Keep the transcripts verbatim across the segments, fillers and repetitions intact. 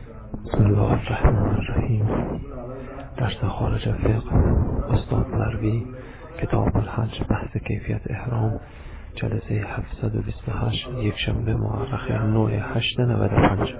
بسم الله الرحمن الرحیم. درس خارج فقه استاد مروی، کتاب الحج، بحث کیفیت احرام، جلسه هفتصد و بیست و هشت، یک شنبه مورخ نو هشت نود و پنج.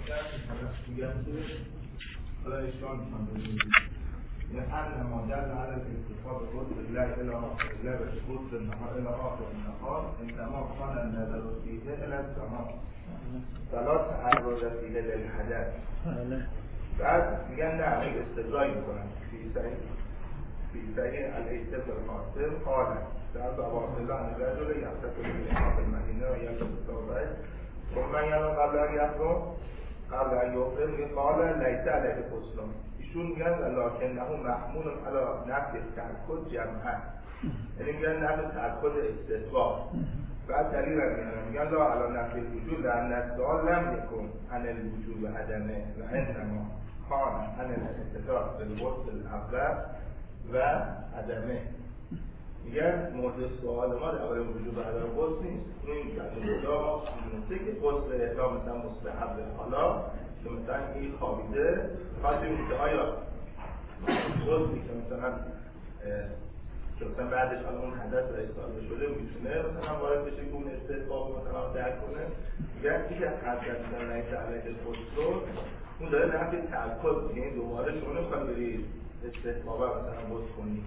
لأن ما دل على الاكتفاء بقدر الله إلى آخر الله بقدر النهار إلى آخر النهار إنما كان النظر فيه إلى السماء فلا تعرض فيه للحدث. بعد میگن نه این استدلال میکنن فی صحیح فی صحیح الاحتف القاسم قال در باب الله ان الرجل يغتسل في حق المدينه ويلبس ثوبه ثم ينام قبل ان يحرم قبل ان يحرم قال ليس عليه غسل. ایشون میگن لکنه محمول علی نفی تأکد جمعا، یعنی میگن نفی تأکد استثبات. بعد دلیل رو میگن میگن لا علی نفی الوجود لأن السؤال لم يكن عن الوجود و عدمه و انما كان عن الاستدلال بالغسل الاول و عدمه. میگن مورد سوال ما در مورد وجود و عدم غسل نیست. این کلمه میگه که غسل احرام مثلا مستحب حالا که مثلا این خوابیده خاطر میشه آیا غسلی که مثلا که مثلا بعدش حالا اون حدث را استفاده شده میتونه مثلا وارد بشه که اون استثباب مثلا درک کنه. میگن که حدث در نهیت علیه غسل اون داره نفی تأکد، یعنی دوباره شما نمیخواد بری استثبابه مثلا غسل کنی.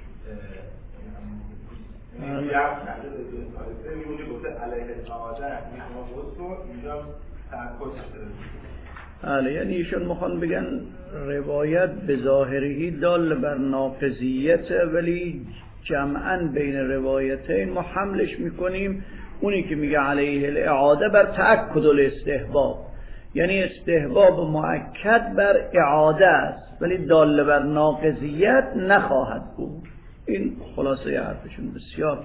یعنی یه هم شده به دون تاریخه میگونی گفته علیه تعاده میتونه غسل کن اینجا تأکد شده. بله، یعنی ایشون میخوان بگن روایت به ظاهری دال بر ناقضیت، ولی جمعاً بین روایتین ما حملش میکنیم اونی که میگه علیه الاعاده بر تأکد الاستحباب، یعنی استحباب مؤکد بر اعاده است ولی دال بر ناقضیت نخواهد بود. این خلاصه حرفشون. بسیار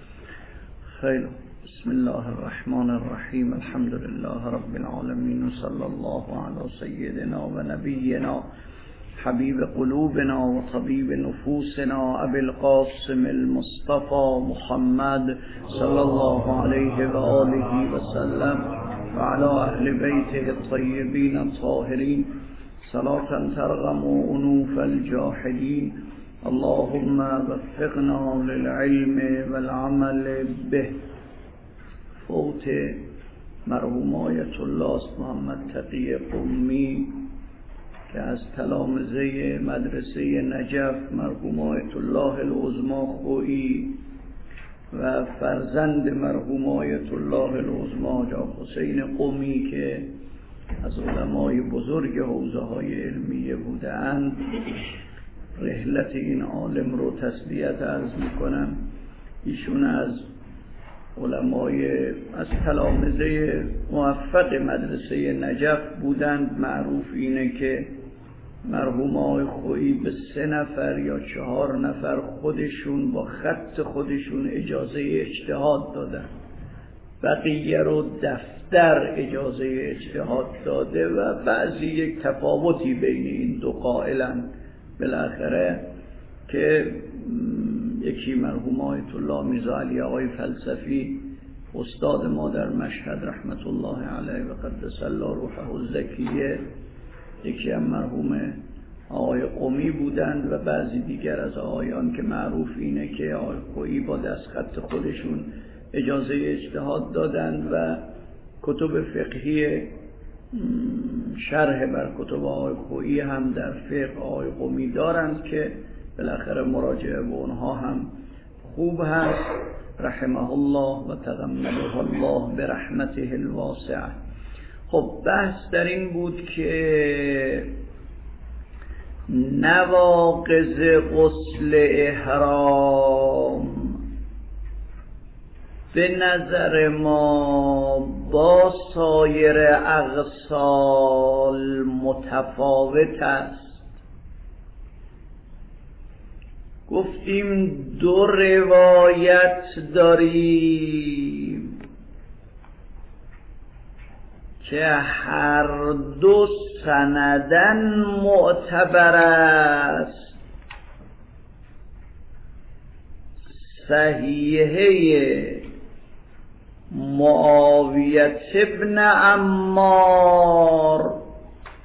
خیلی. بسم الله الرحمن الرحیم. الحمد لله رب العالمین و صلی الله علی سیدنا و نبینا حبیب قلوبنا و طبیب نفوسنا ابی القاسم المصطفى محمد صلی الله علیه و آله و سلم و علی اهل بیته الطیبین الطاهرین صلاة ترغم انوف الجاحدین. اللهم وفقنا للعلم والعمل به. فوت مرحوم آیت الله محمد تقی قمی که از تلامذه مدرسه نجف مرحوم آیت الله العظمی خویی و فرزند مرحوم آیت الله العظمی حاج حسین قمی که از علمای بزرگ حوزه های علمیه بودند، رحلت این عالم رو تسلیت عرض میکنم. ایشون از علمای از تلامذه موفق مدرسه نجف بودند. معروف اینه که مرحوم آقای خویی به سه نفر یا چهار نفر خودشون با خط خودشون اجازه اجتهاد دادن، بقیه رو دفتر اجازه اجتهاد داده و بعضی یک تفاوتی بین این دو قائلن. بالاخره که یکی مرحوم آیت الله میرزا علی آقای فلسفی استاد ما در مشهد رحمت الله علیه و قدس الله روحه الزکیه، یکی هم مرحوم آقای قمی بودند و بعضی دیگر از آقایان که معروف اینه که آقای خویی با دستخط خودشون اجازه اجتهاد دادند و کتب فقهی شرح بر کتب آقای خویی هم در فقه آقای قمی دارند که بالاخره مراجعه به اونها هم خوب هست. رحمه الله و تغمده الله برحمته الواسعه. خب بحث در این بود که نواقض غسل احرام به نظر ما با سایر اغسال متفاوت است. گفتیم دو روایت داریم که هر دو سندن معتبر است. صحیحه معاویه ابن عمار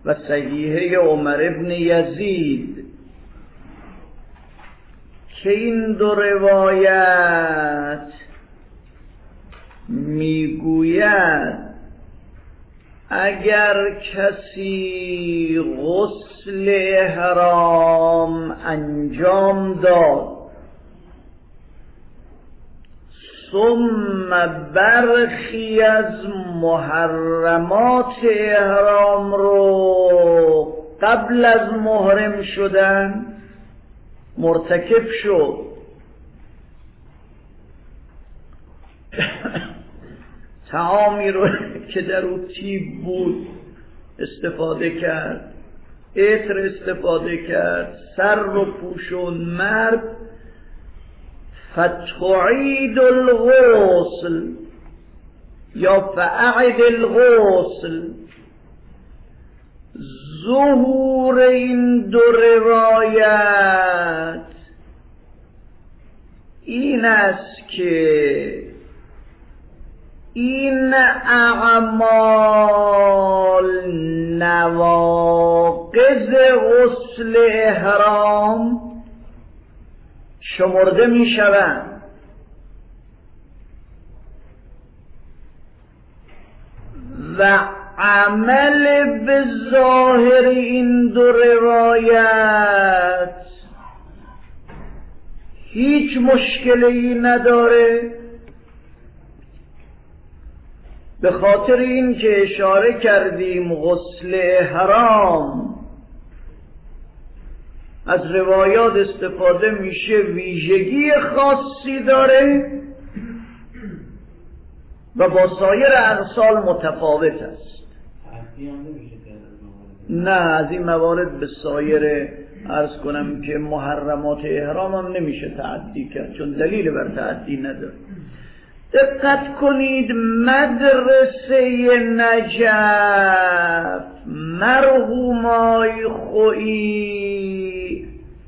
و صحیحه عمر ابن یزید که این دو روایت میگوید اگر کسی غسل احرام انجام داد ثم برخی از محرمات احرام رو قبل از محرم شدن مرتکب شد، طعامی رو که در او تیب بود استفاده کرد، عطر استفاده کرد، سر رو پوشون، مرد، فتعید الغسل یا فاعد الغسل. ظهور این دو روایت این است که این اعمال نواقض غسل احرام شمرده می شوند و عمل به ظاهر این دو روایت هیچ مشکلی نداره، به خاطر این که اشاره کردیم غسل احرام از روایات استفاده میشه ویژگی خاصی داره و با سایر اغسال متفاوت است. نه از این موارد به سایر عرض کنم که محرمات احرام هم نمیشه تعدی کرد چون دلیل بر تعدی نداره. دقت کنید مدرسه نجف مرحومای خویی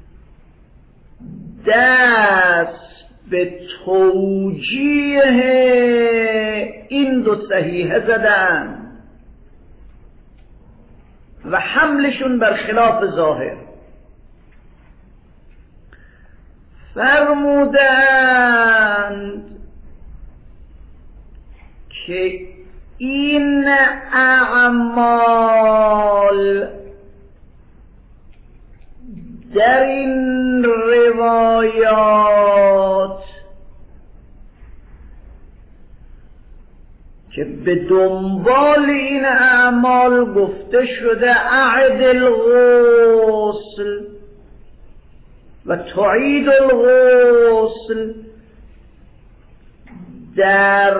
دست به توجیه این دو صحیحه زدن و حملشون بر خلاف ظاهر. فرمودند که این اعمال در این روایات که به دنبال این اعمال گفته شده اعد الغسل و تعید الغسل، در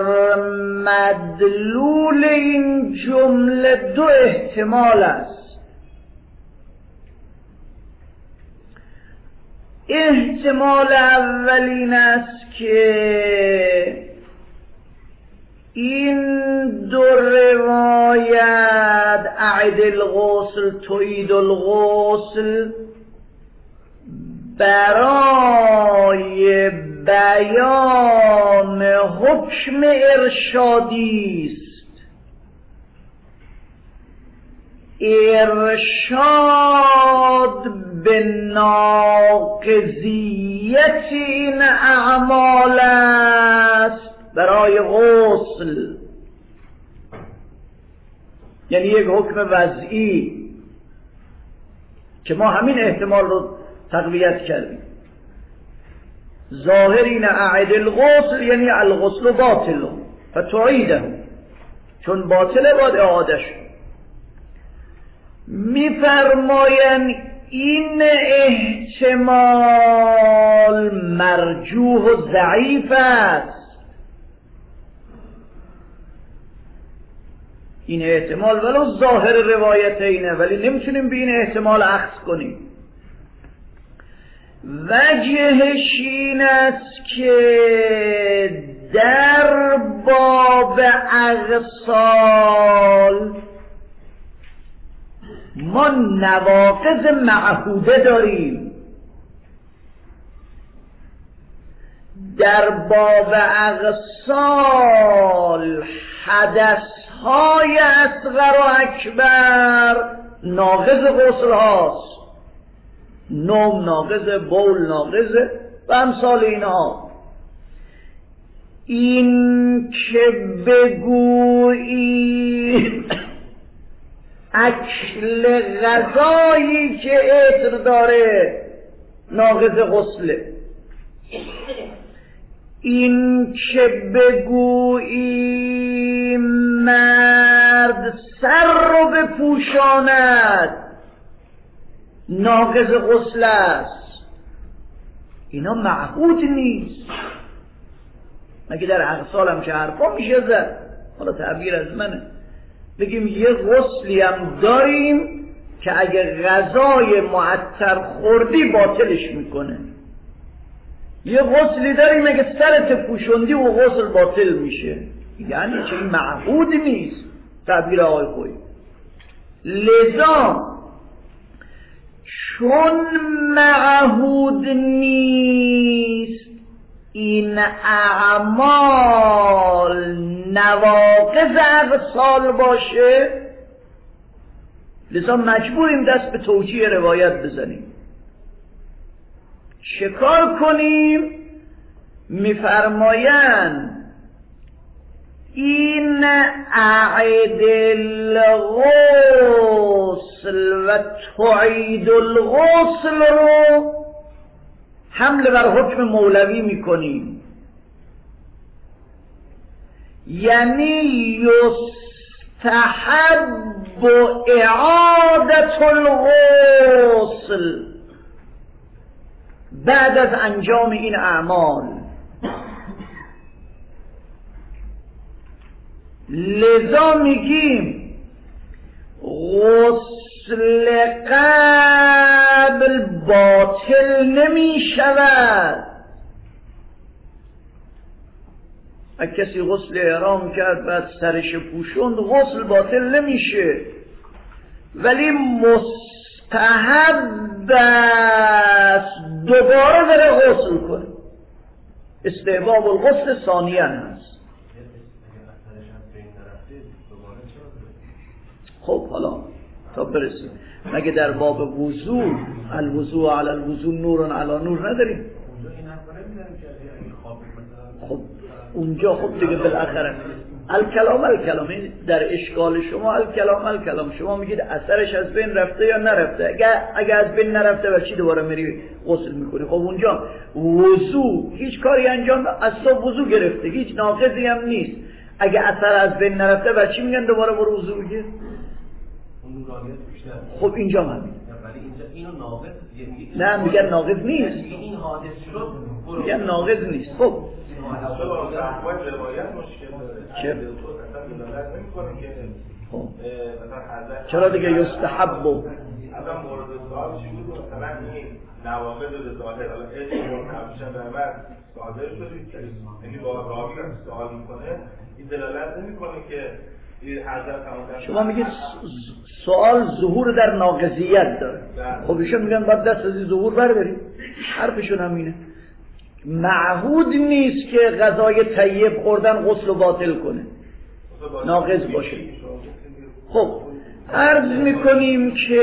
مدلول این جمله دو احتمال است. احتمال اولین است که این دو روایت اعد الغسل تعید الغسل برای بیان حکم ارشادی است، ارشاد به ناقضیت این اعمال است برای غسل، یعنی یک حکم وضعی که ما همین احتمال رو تقویت کردیم. ظاهر این اعد الغسل یعنی الغسل باطل فتعیده، چون باطله باید اعاده شد. میفرمایند این احتمال مرجوح و ضعیف است، این احتمال ولو ظاهر روایت اینه ولی نمیتونیم به این احتمال اخذ کنیم. وجهش این است که در باب اغسال ما نواقض معهوده داریم، در باب اغسال حدثهای اصغر و اکبر ناقض غسل هاست، نوم ناقض، بول ناقض و امثال اینها. این که بگویی اکل غذایی که عطر داره ناقض غسله، این که بگویی مرد سر رو بپوشاند ناقض غسل است، اینا معهود نیست. مگه در اغسال هم چه حرفا میشه زد؟ حالا تعبیر از منه. بگیم یه غسلی هم داریم که اگه غذای معطر خوردی باطلش میکنه، یه غسلی داریم اگه سرت پوشوندی و غسل باطل میشه. یعنی چه؟ این معهود نیست تعبیر آقای خویی. لذا چون معهود نیست این اعمال نواقض اغسال باشه، لذا مجبوریم دست به توجیه روایت بزنیم. چکار کنیم؟ میفرمایند این اعد الغسل و تعید الغسل رو حمل بر حکم مولوی میکنیم، یعنی یستحب اعادت الغسل بعد از انجام این اعمال. لذا میگیم غسل قبل باطل نمی شود. اگه کسی غسل احرام کرد بعد سرش پوشوند غسل باطل نمیشه، ولی مستحب است دوباره بره غسل کنه. استحباب الغسل ثانیاً هست. خب حالا تا برسیم، مگه در باب وضو الوضو علی الوضو نور علی نور نداریم؟ خب اونجا خب دیگه بالاخره الکلام الکلام در اشکال شما الکلام الکلام شما میگید اثرش از بین رفته یا نرفته. اگه اگه از بین نرفته و چی دوباره میری غسل میکنی؟ خب اونجا وضو هیچ کاری انجام از صبح وضو گرفته، هیچ ناقضی هم نیست. اگه اثر از بین نرفته و چی میگن دوباره برو وضو بگیر؟ خب اینجا هم همین. نه میگن ناقض نیست، میگن ناقض نیست. خب خب چرا دیگه یستحب و اصلا مورد سوال چی بود؟ مثلا این نواقض به ظاهر حالا علم رو نمیشه به بعد صادر شدید، یعنی با راوی که سوال میکنه این دلالت نمیکنه که شما میگید سوال ظهور در ناقضیت داره. خب ایشون میگن باید دست از این ظهور برداریم، حرفشون همینه. معهود نیست که غذای طیب خوردن غسل و باطل کنه، ناقض باشه. خب عرض میکنیم که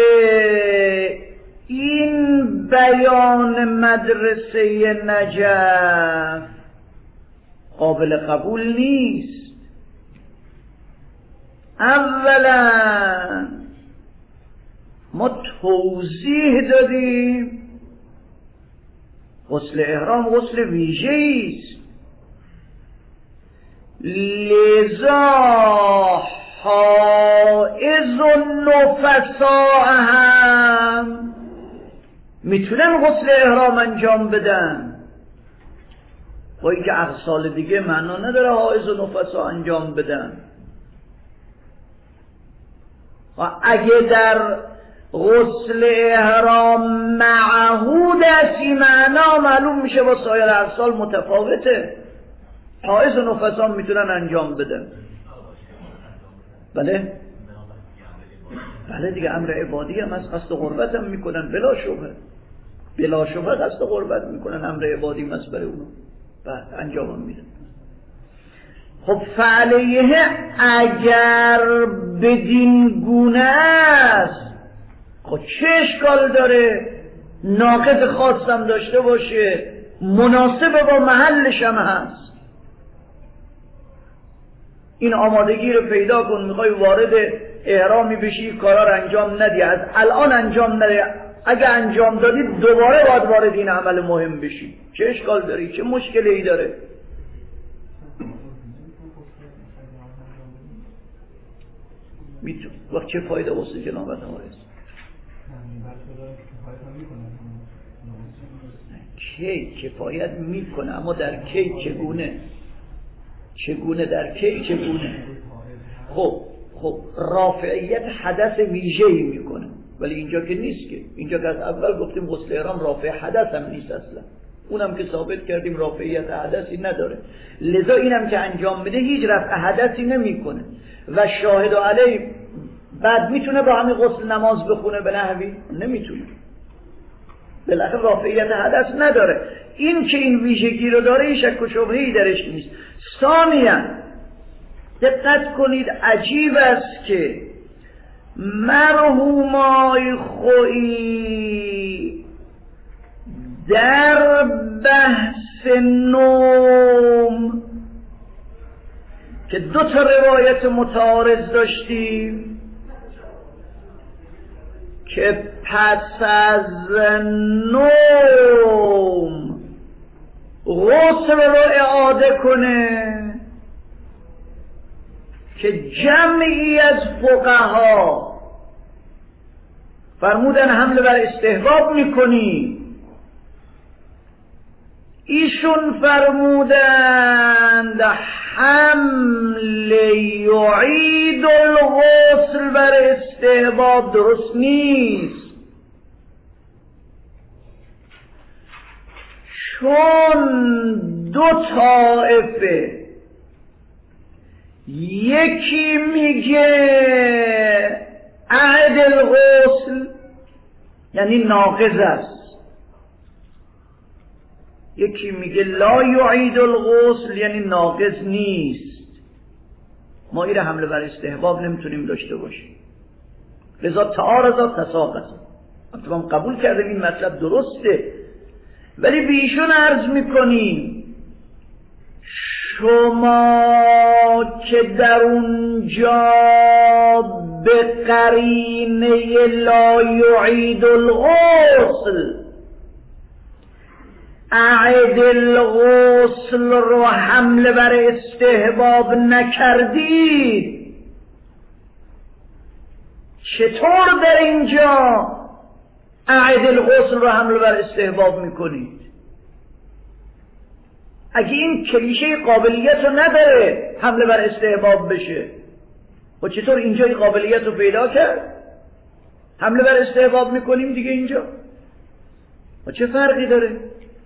این بیان مدرسه نجف قابل قبول نیست. اولا ما توضیح دادیم غسل احرام غسل ویژه‌ای است، لذا حائض و نفساء هم میتونن غسل احرام انجام بدن، با اینکه اغسال دیگه معنا نداره حائض و نفساء انجام بدن. و اگه در غسل احرام معهود است این معنا معلوم میشه با سایر اغسال متفاوته. حائض و نفساء میتونن انجام بدن. بله بله دیگه امر عبادی هم از قصد قربت هم میکنن، بلا شبه بلا شبه قصد قربت میکنن، امر عبادی مست برای اونو بعد انجام هم میدن. خب فعلیه اگر بدین گونه است خب چه اشکال داره ناقض خاصم داشته باشه، مناسب با محلش هم هست. این آمادگی رو پیدا کن، میخوای وارد احرامی بشی کارا رو انجام ندی، از الان انجام ندی، اگه انجام دادی دوباره باید وارد این عمل مهم بشی. چه اشکال داری؟ چه مشکلی ای داره؟ میتون وقت چه فایده واسه جنابت آرز؟ کی کفایت میکنه، اما در کی چگونه؟ چگونه در کی چگونه؟ خب خب رافعیت حدث ویژه‌ای میکنه، ولی اینجا که نیست که. اینجا که از اول گفتیم غسل احرام رافع حدث هم نیست اصلا، اونم که ثابت کردیم رافعیت حدثی نداره، لذا اینم که انجام میده هیچ رفع حدثی نمیکنه. و شاهد علی بعد میتونه با همین غسل نماز بخونه به نحوی؟ نمیتونه، بالاخره رافعیت حدث نداره. این که این ویژگی رو داره این شک و شبهه‌ای درش نیست. ثانیاً دقت کنید عجیب است که مرحومای خویی در بحث نوم که دو تا روایت متعارض داشتیم که پس از نوم غسل رو اعاده کنه، که جمعی از فقها فرمودن حمله بر استحباب میکنی، ایشون فرمودند حمل یعید الغسل بر استحباب درست نیست، چون دو طائفه، یکی میگه عهد الغسل یعنی ناقض است، یکی میگه لا یعید الغسل یعنی ناقض نیست. ما این حمله بر استحباب نمیتونیم داشته باشیم، لذا تعارض تساقط. ما قبول کردیم این مطلب درسته، ولی به ایشون عرض میکنیم شما که در اونجا به قرینه لا یعید الغسل اعد الغسل رو حمله بر استحباب نکردید، چطور در اینجا اعد الغسل رو حمله بر استحباب میکنید؟ اگه این کلیشه قابلیت رو نداره حمله بر استحباب بشه، و چطور اینجا این قابلیت رو پیدا کرد؟ حمله بر استحباب میکنیم دیگه اینجا، و چه فرقی داره؟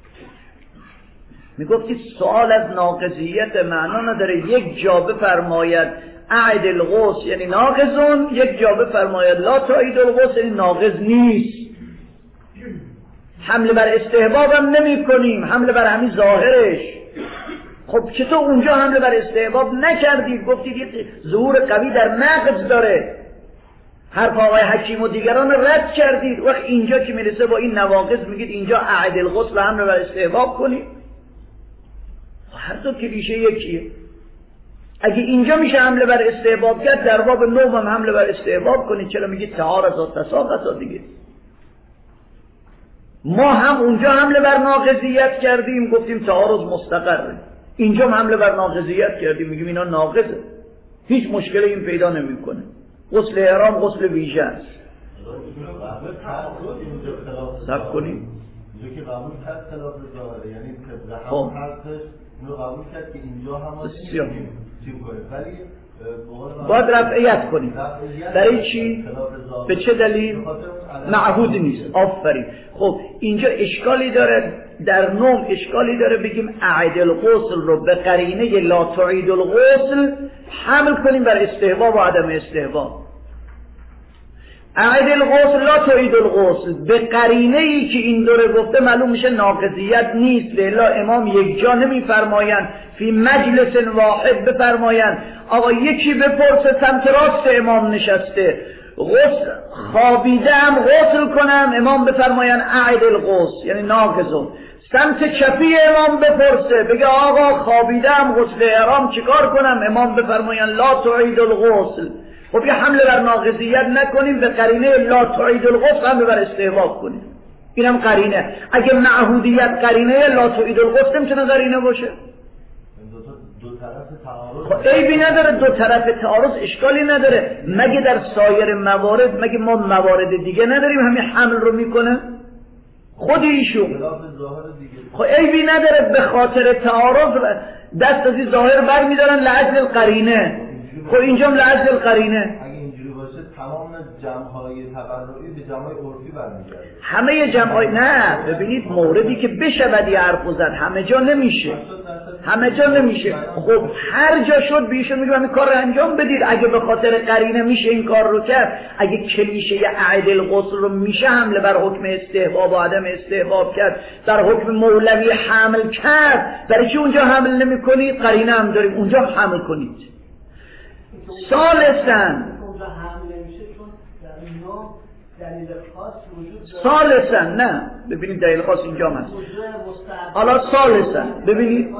میگفتید سوال از ناقضیت معنا نداره، یک جا بفرماید اعد الغسل یعنی ناقضون، یک جا بفرماید لا تعید الغسل یعنی ناقض نیست. حمله بر استحباب هم نمی کنیم، حمله بر همین ظاهرش. خب چطور اونجا حمله بر استحباب نکردید؟ گفتید یه ظهور قوی در نقض داره، حرف آقای حکیم و دیگران رد کردید، وقت اینجا که میرسه با این نواقض میگید اینجا اعد الغسل حمله بر استحباب کنید. هر دو کلیشه یکیه. اگه اینجا میشه حمله بر استحباب کرد، در باب نوم هم حمله بر استحباب کنید. چرا میگید تعارض و تساقط دیگه؟ ما هم اونجا حمله بر ناقضیت کردیم، گفتیم تعارض مستقره، اینجا هم حمله بر ناقضیت کردیم، میگیم اینا ناقضه، هیچ مشکلی این پیدا نمیکنه. غسل احرام غسل ویژه است. صبر کنیم اینجا که قبول کرد خلاف ظاهره، یعنی طبق همون حرفش اینو قبول کرد که اینجا هم چیم کنه، ولی باید رفعیت کنیم. برای چی؟ به چه دلیل؟ معهود نیست. آفرین. خب اینجا اشکالی داره، در نوم اشکالی داره بگیم اعد الغسل رو به قرینه لا تعید الغسل حمل کنیم بر استحباب و عدم استحباب. اعد الغسل لا تعید الغسل به قرینه ای که این دوره گفته معلوم میشه ناقضیت نیست. لذا امام یک جا نمیفرمایند فی مجلس واحد بفرمایند آقا یکی بپرسه سمت راست امام نشسته، غسل خوابیدم غسل کنم، امام بفرماین اعد الغسل یعنی ناقضون. سمت چپی امام بپرسه بگه آقا خوابیدم غسل احرام چیکار کنم، امام بفرماین لا تعید الغسل. خب یه حمله بر ناقضیت نکنیم، به قرینه لا تعید الغسل حمله بر استحباب کنیم. اینم قرینه. اگه معهودیت قرینه، لا تعید الغسل میتونه قرینه باشه. دو طرف تعارض خب عیبی نداره، دو طرف تعارض اشکالی نداره. مگه در سایر موارد، مگه ما موارد دیگه نداریم همین حمل رو میکنه خود ایشون؟ خب عیبی نداره به خاطر تعارض دست از این ظاهر بر میدارن لعجل القرینه. خب اینجا لعجل القرینه. اگه اینجوری باشه تمام جمع‌های تبرعی به جمع‌های عرفی برمیگرده. همه جمع‌های نه، ببینید موردی که بشود یه حرف زد همه جا نمیشه، همه جا نمیشه. خب هر جا شد بیشون میگم این کار رو انجام بدید. اگه به خاطر قرینه میشه این کار رو کرد، اگه کلیشه اعد الغسل رو میشه حمله بر حکم استحباب و عدم استحباب کرد، در حکم مولوی حمل کرد، برای چی اونجا حمل نمی کنید؟ قرینه هم داریم اونجا حمل کنید. ثالثاً ثالثاً نه ببینید دلیل خاص اینجا هست. حالا ثالثاً ببینید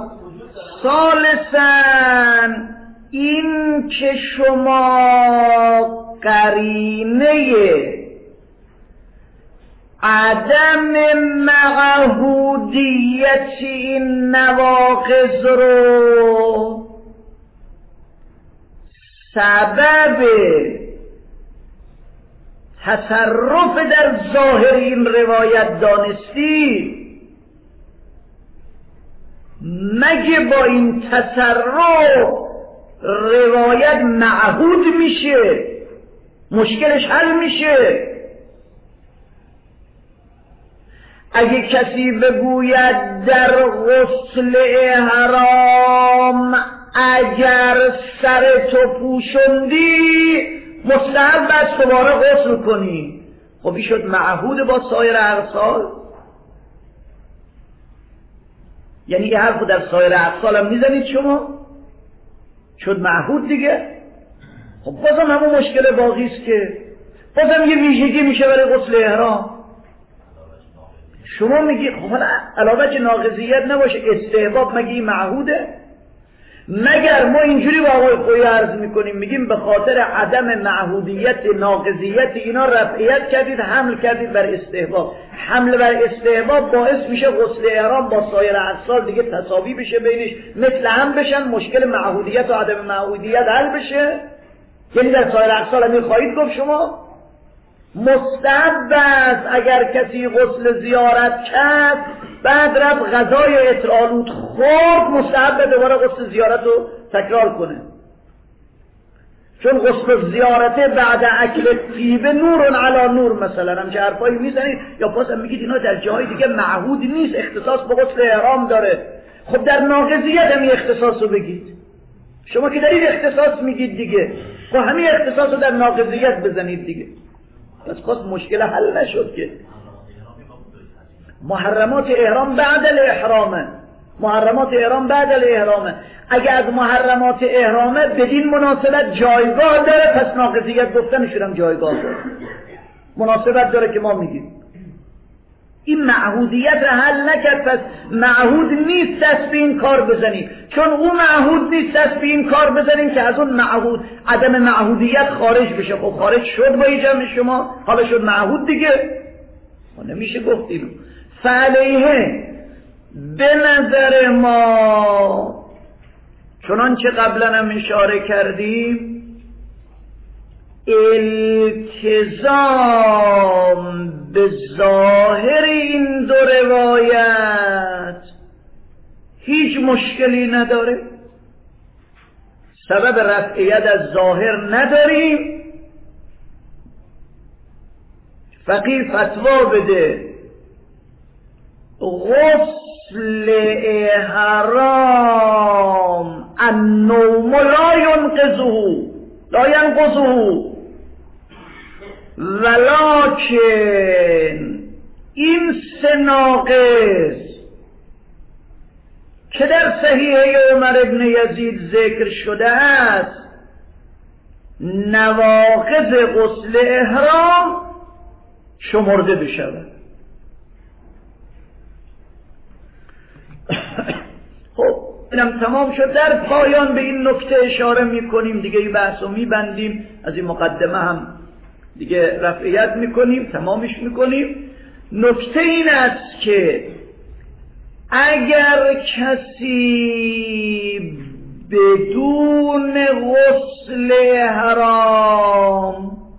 ثالثاً این که شما قرینه عدم معهودیت این نواقض رو سبب تصرف در ظاهر این روایت دانستی، مگه با این تصرف روایت معهود میشه، مشکلش حل میشه؟ اگه کسی بگوید در غسل احرام اگر سر تو پوشندی مستحب است دوباره غسل کنی، خب این شد معهود با سایر اغسال؟ یعنی یه حرفو در سایر اغسال هم میزنید شما؟ شد معهود دیگه. خب بازم همون مشکل باقی است که بازم یه ویژگی میشه برای غسل احرام. شما میگی خب حالا علاوه که ناقضیت نباشه استحباب مگه این معهوده؟ مگر ما اینجوری با آقای خویی عرض میکنیم میگیم به خاطر عدم معهودیت ناقضیت اینا رفعیت کردید حمل کردید بر استحباب، حمل بر استحباب باعث میشه غسل احرام با سایر اغسال دیگه تساوی بشه، بینش مثل هم بشن، مشکل معهودیت و عدم معهودیت حل بشه؟ یعنی در سایر اغسال همین خواهید گفت شما؟ مستحب است اگر کسی غسل زیارت کرد بعد رفت غذای اطرالود خورد مستحب دوباره غسل زیارت رو تکرار کنه، چون غسل زیارته بعد اکل طیبه نور علی نور مثلا همچه حرفایی میزنید، یا پاس هم میگید اینا در جای دیگه معهود نیست، اختصاص به غسل احرام داره. خب در ناقضیت هم اختصاص رو بگید، شما که دارید اختصاص میگید دیگه، خب همین اختصاص رو در ناقضیت بزنید دیگه. پس خود مشکل حل نشد که محرمات احرام بعد الاحرامه، محرمات احرام بعد الاحرامه. اگر از محرمات احرامه بدین مناسبت جایگاه داره پس ناقضیت گفتنشون هم جایگاه داره، مناسبت داره که ما میگیم این معهودیت را حل نکرد پس معهود نیست دست به این کار بزنیم، چون اون معهود نیست دست به این کار بزنیم که از اون معهود عدم معهودیت خارج بشه. خب خارج شد با جمع شما، حالا شد معهود دیگه، نمیشه گفتیم. فعلیه به نظر ما چنانچه قبلا هم اشاره کردیم التزام به ظاهر این دو روایت هیچ مشکلی نداره، سبب رفعیت از ظاهر نداریم. فقیه فتوا بده غسل احرام النوم لا ینقضه لا ینقضه ولکن این سه ناقض که در صحیح عمر ابن یزید ذکر شده است نواقض غسل احرام شمرده بشود. خب اینم تمام شد. در پایان به این نکته اشاره میکنیم دیگه، این بحث رو میبندیم، از این مقدمه هم دیگه رفعیت میکنیم، تمامش میکنیم. نکته این است که اگر کسی بدون غسل حرام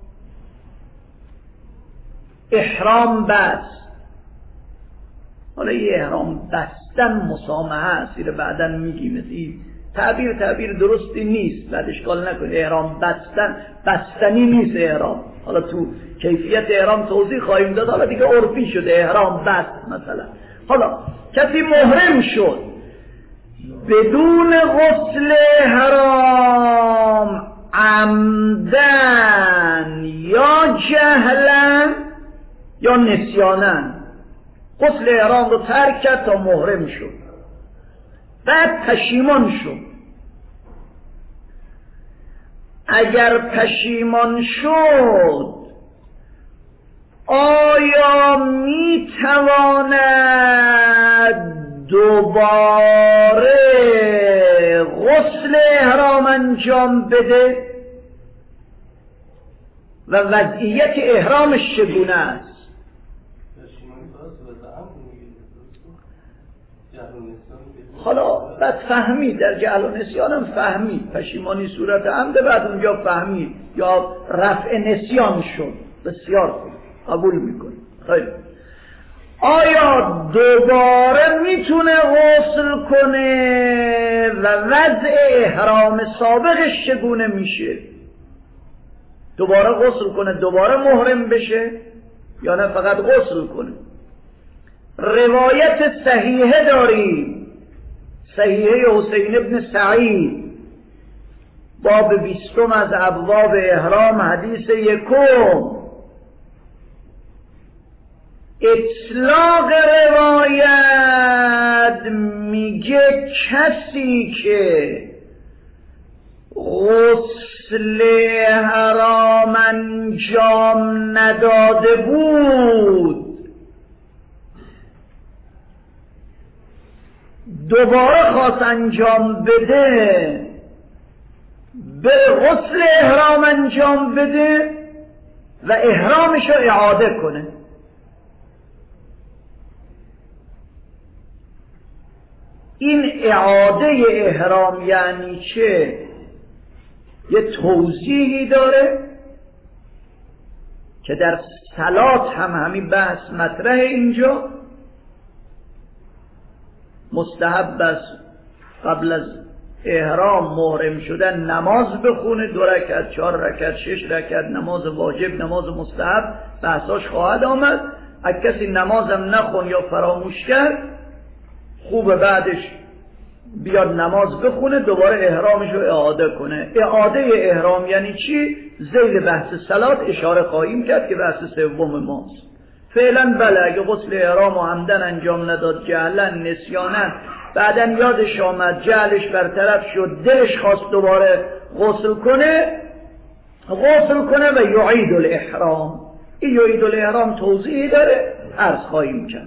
احرام بست، حالا یه احرام بستن مسامحه است، این رو بعدا میگیم، این تعبیر تعبیر درستی نیست، بعد اشکال نکنید. احرام بستن بستنی نیست احرام، حالا تو کیفیت احرام توضیح خواهیم داد، حالا دیگه عرفی شده احرام بست. مثلا حالا کسی محرم شد بدون غسل حرام عمدن یا جهلا یا نسیانن، غسل احرام رو ترک کرد تا محرم شد، بعد پشیمان شد. اگر پشیمان شد آیا می تواند دوباره غسل احرام انجام بده و وضعیت احرامش چگونه است؟ حالا بعد فهمید، در جهل و نسیان هم فهمید، پشیمانی صورت عمده، بعد اونجا فهمید یا رفع نسیان شد. بسیار خوب، قبول میکنه. خیلی آیا دوباره میتونه غسل کنه و وضع احرام سابقش چگونه میشه؟ دوباره غسل کنه دوباره محرم بشه یا نه فقط غسل کنه؟ روایت صحیحه داریم، صحیحه حسین ابن سعید، باب بیستم از ابواب احرام، حدیث یکم. اطلاق روایت میگه کسی که غسل حرام انجام نداده بود دوباره خواست انجام بده، به غسل احرام انجام بده و احرامش رو اعاده کنه. این اعاده احرام یعنی چه؟ یه توضیحی داره که در صلات هم همین بحث مطرح. اینجا مستحب است قبل از احرام محرم شدن نماز بخونه، دو رکعت، چهار رکعت، شش رکعت، نماز واجب، نماز مستحب، بحثاش خواهد آمد. اگه کسی نمازم نخون یا فراموش کرد، خوبه بعدش بیاد نماز بخونه، دوباره احرامش رو اعاده کنه. اعاده احرام یعنی چی؟ ذیل بحث صلات اشاره خواهیم کرد که بحث سوم ماست. فعلا بله، اگه غسل احرام و عمدن انجام نداد، جهلا، نسیانا، بعدا یادش آمد، جهلش برطرف شد، دلش خواست دوباره غسل کنه، غسل کنه و یعید الاحرام. این یعید الاحرام توضیحی داره، عرض خواهیم کرد.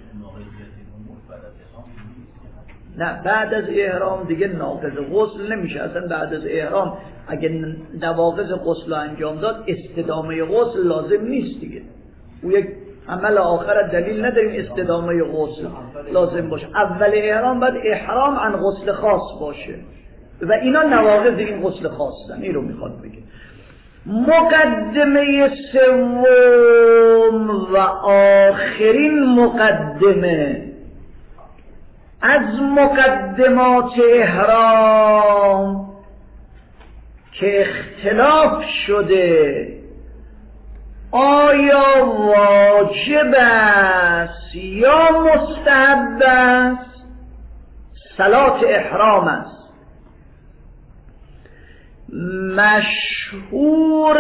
نه، بعد از احرام دیگه ناقض غسل نمیشه اصلا. بعد از احرام اگه نواقض غسل رو انجام داد، استدامه غسل لازم نیست دیگه. او یک عمل آخر دلیل نداریم استدامه غسل لازم باشه. اول احرام باید احرام عن غسل خاص باشه و اینا نواقض این غسل خاصن. این رو میخواد بگه. مقدمه سوم و آخرین مقدمه از مقدمات احرام که اختلاف شده آیا واجب است یا مستحب است، صلات احرام است. مشهور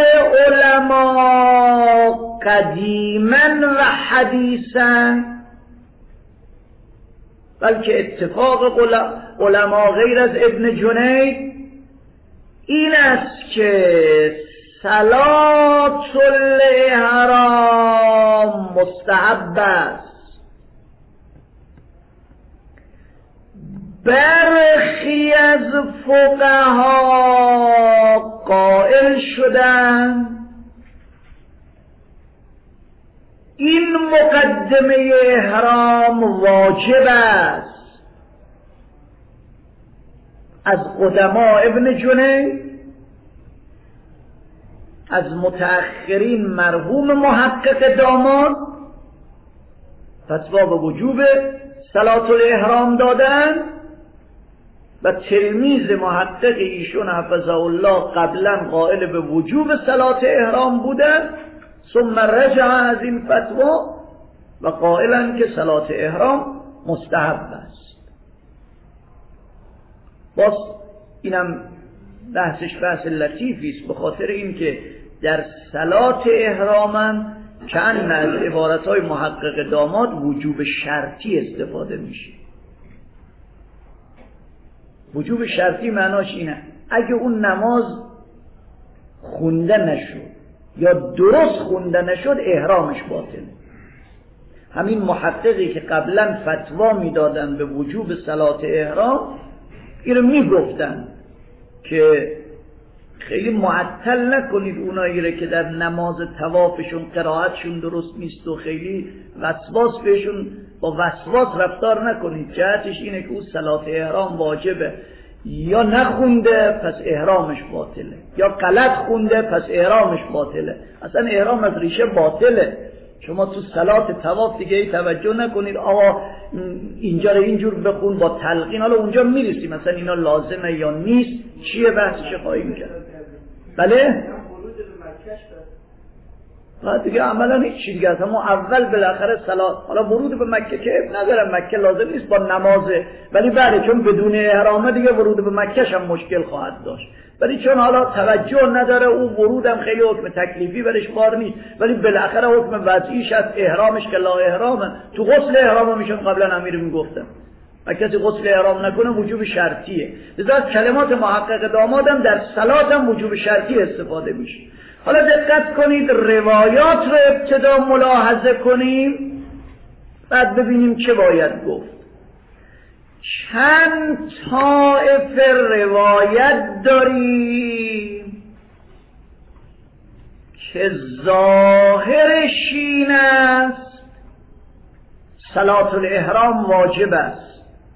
علما قدیما و حدیثا، بلکه اتفاق علما غیر از ابن جنید این است که صلات الاحرام مستحب است. برخی از فقها قائل شدند این مقدمه احرام واجب است. از قدما ابن جنید، از متأخرین مرحوم محقق داماد فتوا به وجوب صلاة الاحرام دادن و تلمیذ محقق ایشون حفظه الله قبلا قائل به وجوب صلاة احرام بودن، ثم رجع از این فتوا و قائلن که صلاة احرام مستحب است. باز اینم بحثش بحث لطیفی است، به خاطر اینکه در صلاة احرام چند از عبارتهای محقق داماد وجوب شرطی استفاده میشه. وجوب شرطی معناش اینه اگه اون نماز خونده نشد یا درست خونده نشد احرامش باطله. همین محققی که قبلا فتوا میدادن به وجوب صلاة احرام اینو میگفتن که خیلی معطل نکنید اونایی رو که در نماز طوافشون قرائتشون درست نیست و خیلی وسواس بهشون با وسواس رفتار نکنید. جهتش اینه که اون صلاة احرام واجبه، یا نخونده پس احرامش باطله، یا غلط خونده پس احرامش باطله. اصلا احرام از ریشه باطله. شما تو صلات طواف دیگه ای توجه نکنید آقا اینجا رو اینجور بخون با تلقین، حالا اونجا میرسیم مثلا اینا لازمه یا نیست، چیه بحثش خواهیم کرد. بله؟ نه دیگه عملا هیچ چیز دیگه است. ما اول بالاخره صلات، حالا ورود به مکه که نداره، مکه لازم نیست با نمازه، ولی بله چون بدون احرامه دیگه ورود به مکه هم مشکل خواهد داشت. ولی چون حالا توجه نداره او ورودم خیلی حکم تکلیفی برش بار نیست، ولی بالاخره حکم وضعیش از احرامش که لا احرامه. تو غسل احرام میشون قبلا امیر میگفتم و کسی غسل احرام نکنه وجوب شرطیه. لذا کلمات محقق دامادم در صلات هم وجوب شرطی استفاده میشه. حالا دقت کنید روایات رو ابتدا ملاحظه کنیم بعد ببینیم چه باید گفت. چند طایفه روایت داریم که ظاهرش این است صلاة الاحرام واجب است.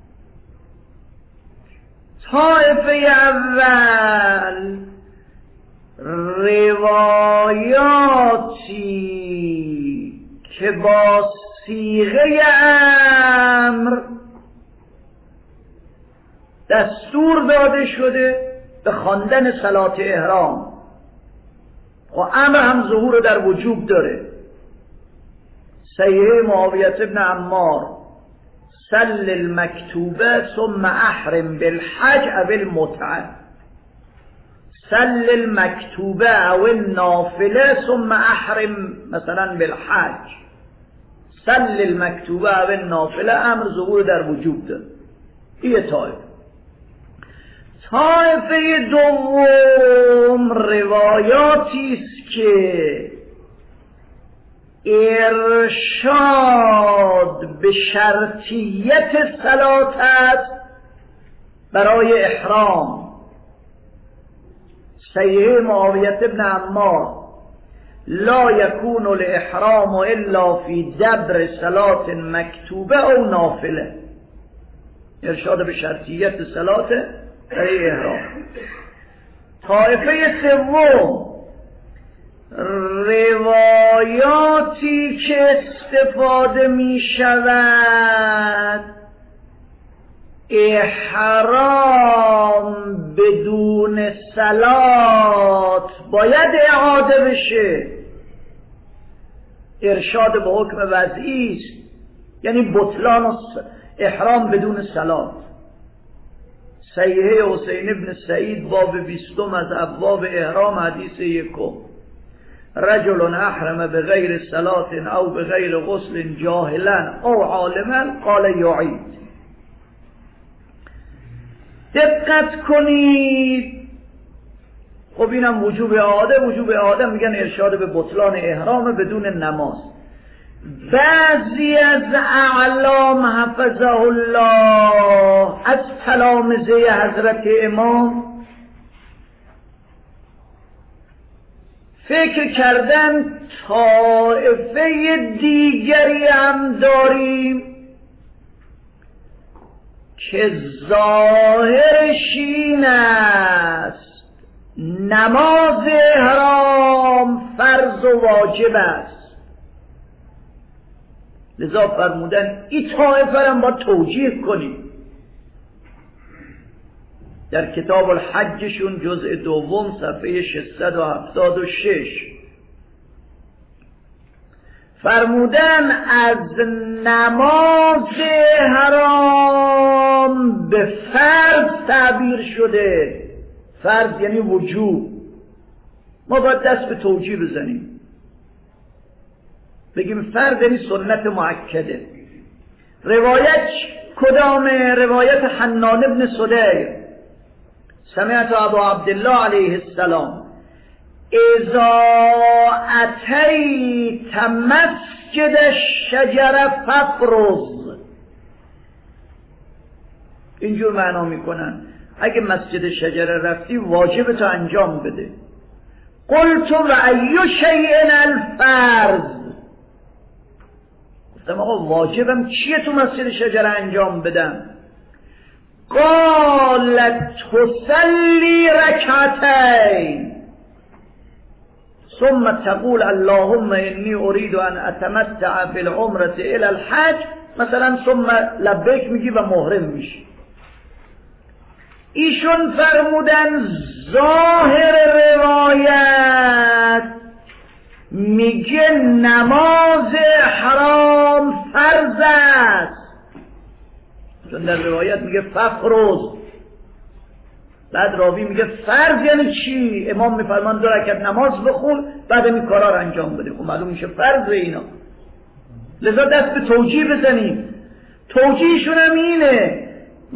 طایفه اول روایاتی که با صیغه امر دستور داده شده به خواندن صلاة احرام و امر هم ظهور در وجوب داره. صحیح معاویه بن عمار صل المکتوبه ثم احرم بالحج او المتعه، صل المکتوبه او النافله ثم احرم مثلا بالحج. صل المکتوبه او النافله امر ظهور در وجوب داره. این طایفه. طایفه دوم روایاتی است که ارشاد به شرطیت صلات است برای احرام. صحیح معاویه بن عمار لا یکون الاحرام الا فی دبر صلات مکتوبه او نافله. ارشاد به شرطیت صلات برای احرام. طایفه سوم روایاتی که استفاده می شود احرام بدون صلات باید اعاده بشه. ارشاد به حکم وضعی است، یعنی بطلان احرام بدون صلات. صحیح حسین ابن سعید باب بیستم از ابواب احرام حدیث یکم رجل احرم بغیر صلات او بغیر غسل جاهلا او عالما قال یعید. دقت کنید خب اینم وجوب اعاده. وجوب اعاده میگن ارشاد به بطلان احرام بدون نماز. بعضی از اعلام حفظه الله از تلامذه حضرت امام فکر کردن طائفه دیگری هم داریم که ظاهرش این است نماز احرام فرض و واجب است، لذا فرمودن این طائفه هم با توجیه کنیم. در کتاب الحجشون جزء دوم صفحه ششصد و هفتاد و شش فرمودن از نماز حرام به فرض تعبیر شده. فرض یعنی وجوب. ما باید دست به توجیه بزنیم، بگیم فرض یعنی سنت مؤکده. روایت کدامه؟ روایت حنان ابن سدیر سمعت ابا عبدالله علیه السلام اذا اتیت مسجد الشجر فافرض. اینجور معنا میکنن اگه مسجد شجره رفتی واجب تو انجام بده. قلت و ای شیء الفرض. گفتم آقا واجبم چیه تو مسجد شجره انجام بدم؟ قالت تصلی رکعتین ثم تقول اللهم انی اريد ان اتمتع فی العمرة الى الحج مثلا، ثم لبیک میگی و محرم میشی. ایشون فرمودن ظاهر روایت میگه نماز حرام فرض است، چون در روایت میگه ففرض. بعد راوی میگه فرض یعنی چی؟ امام میفرمان دو رکعت نماز بخون بعد این کارا رو انجام بده. خب معلوم میشه فرض اینا. لذا دست به توجیه بزنیم. توجیهشون هم اینه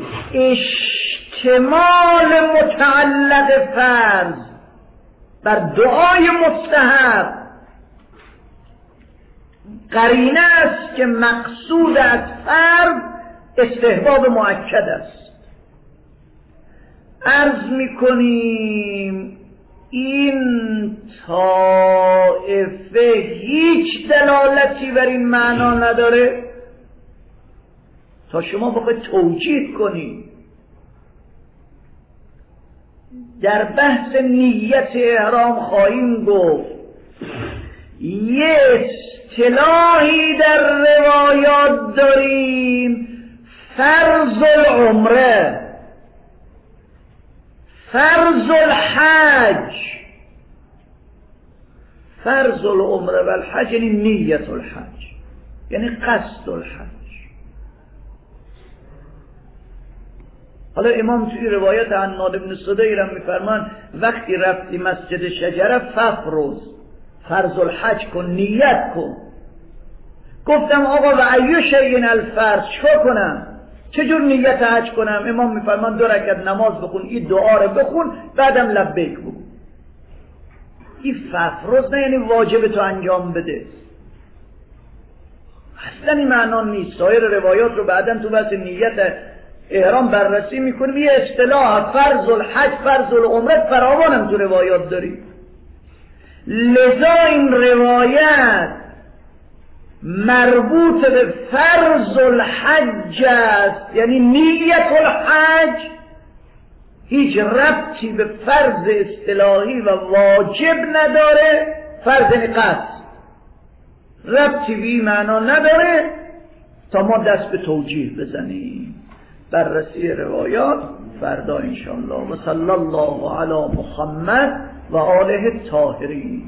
اشتمال متعلق فرض بر دعای مستحب قرینه است که مقصود از فرض استحباب مؤکد است. عرض میکنیم این طائفه هیچ دلالتی بر این معنا نداره تا شما بخواید توجیه کنید. در بحث نیت احرام خواهیم گفت یه اصطلاحی در روایات داریم فرض العمره، فرض الحج. فرض العمره و الحج یعنی نیت الحج، یعنی قصد الحج. حالا امام توی روایت عناد ابن سدیر هم میفرمان وقتی رفتی مسجد شجره ففرض، فرض الحج کن، نیت کن. گفتم آقا و ایو شیء الفرض، چه کنم؟ چجور نیت حج کنم؟ امام میفرمان دو رکعت نماز بخون، این دعا رو بخون، بعدم لبیک بگو. این ففرض نه یعنی واجب تو انجام بده، اصلا این معنا نیست. سایر روایات رو بعداً تو بحث نیت احرام بررسی میکنیم. یه اصطلاح فرض الحج فرض العمره فراوانم تو روایات داریم. لذا این روایت مربوط به فرض الحج است، یعنی نیت الحج هیچ ربطی به فرض اصطلاحی و واجب نداره. فرض قصد ربطی به این معنا نداره تا ما دست به توجیه بزنیم. بررسی روایات فردا انشاءالله. و صلی الله علی محمد و آله الطاهرین.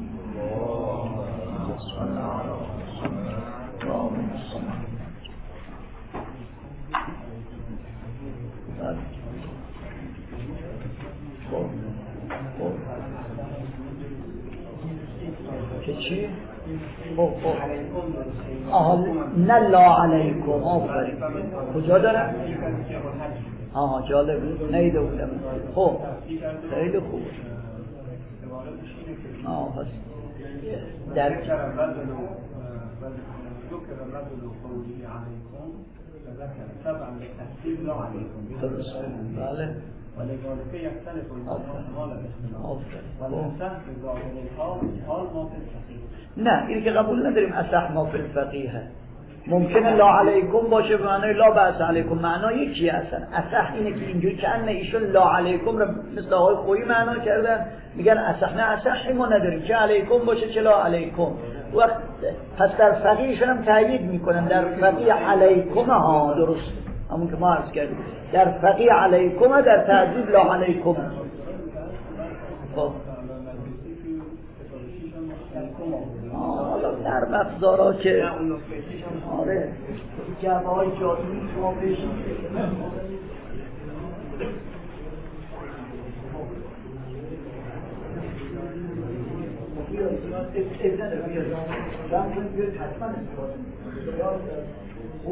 که چی؟ آها نه لا علیکم. آفرین. کجا دارم؟ آها جالب نیده بودم. خب خیلی خوب. آه هست در ذكر الرجل ذكر الرجل قوله عليكم فذكر تبعا للتحديد لا عليكم بله ولذلك يختلف المعنى الاختلاف والمسح بظاهر الحال حال ما في الفقيه. نه اینی که قبول نداریم اصح ما فی الفقیه ممکنه لا علیکم باشه به معنای لا بأس علیکم، معنا یکی اصلا. اصح اینه که اینجوری که ان ایشون لا علیکم رو مثل آقای خویی معنا کردن، میگن اصح. نه اصحی ما نداریم، چه علیکم باشه چه لا علیکم. وقت پس در فقیهشون هم تأیید میکنن در فقیه علیکم ها درست همون که ما عرض کردیم در فقیه علیکم در تعذیب لا علیکم. خب حالا در مقدارا که آره جمعه های جادوی شما بشید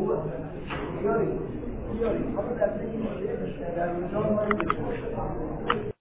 خوبه